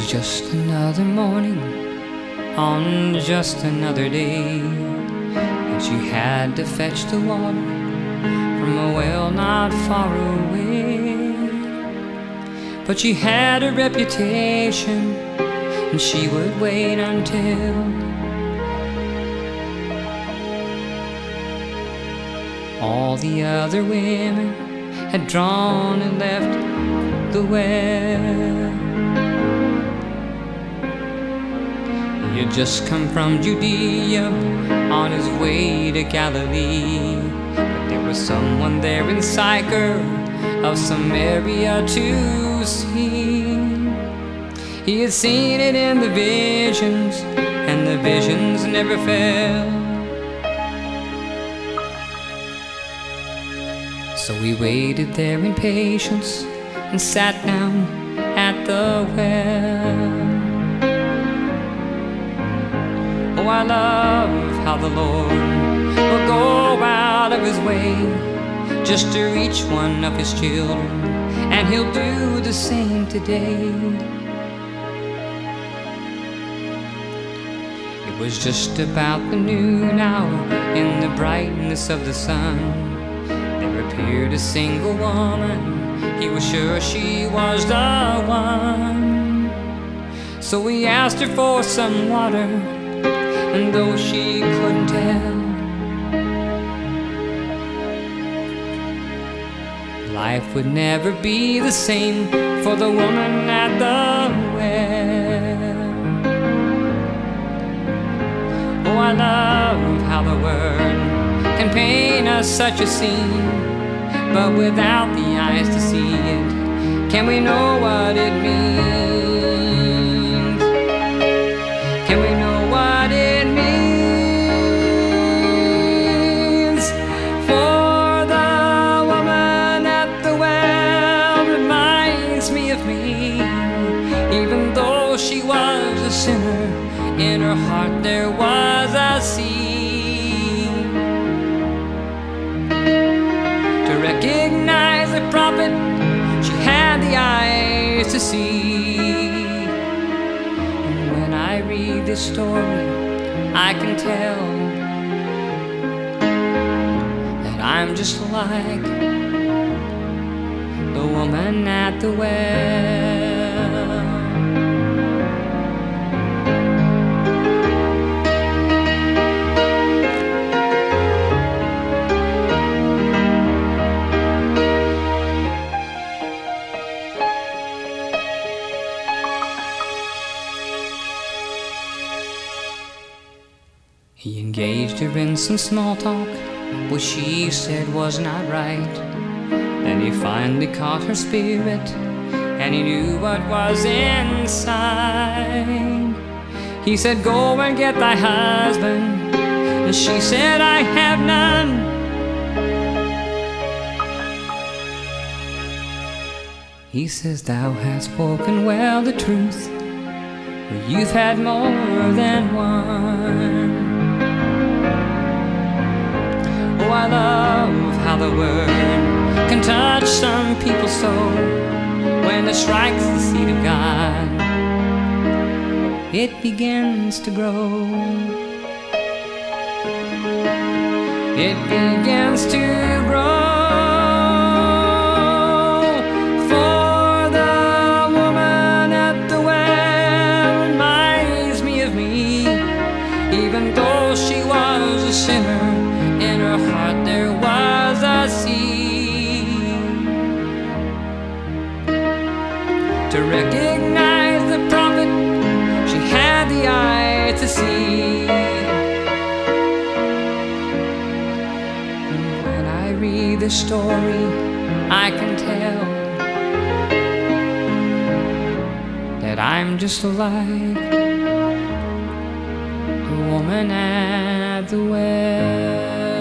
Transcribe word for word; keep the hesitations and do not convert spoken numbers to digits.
was just another morning on just another day, and she had to fetch the water from a well not far away. But she had a reputation, and she would wait until all the other women had drawn and left the well. He had just come from Judea on his way to Galilee, but there was someone there in Sychar of Samaria to see. He had seen it in the visions, and the visions never failed. So we waited there in patience and sat down at the well. Oh, I love how the Lord will go out of his way just to reach one of his children, and he'll do the same today. It was just about the noon hour in the brightness of the sun. There appeared a single woman, he was sure she was the one. So he asked her for some water, and though she couldn't tell, life would never be the same for the woman at the well. Oh, I love how the word can paint us such a scene, but without the eyes to see it, can we know what it means? Can we know what it means? For the woman at the well reminds me of me. Even though she was a sinner, in her heart there was a seed to recognize the prophet. She had the eyes to see. And when I read this story, I can tell that I'm just like the woman at the well. He engaged her in some small talk, which she said was not right. Then he finally caught her spirit, and he knew what was inside. He said, "Go and get thy husband," and she said, "I have none." He says, "Thou hast spoken well the truth, but you've had more than one." Oh, I love how the word can touch some people so when it strikes the seed of God, it begins to grow. It begins to grow. For the woman at the well reminds me of me. Even though she was a sinner, in her heart there was a seed to recognize the prophet. She had the eye to see. And when I read this story, I can tell that I'm just like the woman at the well.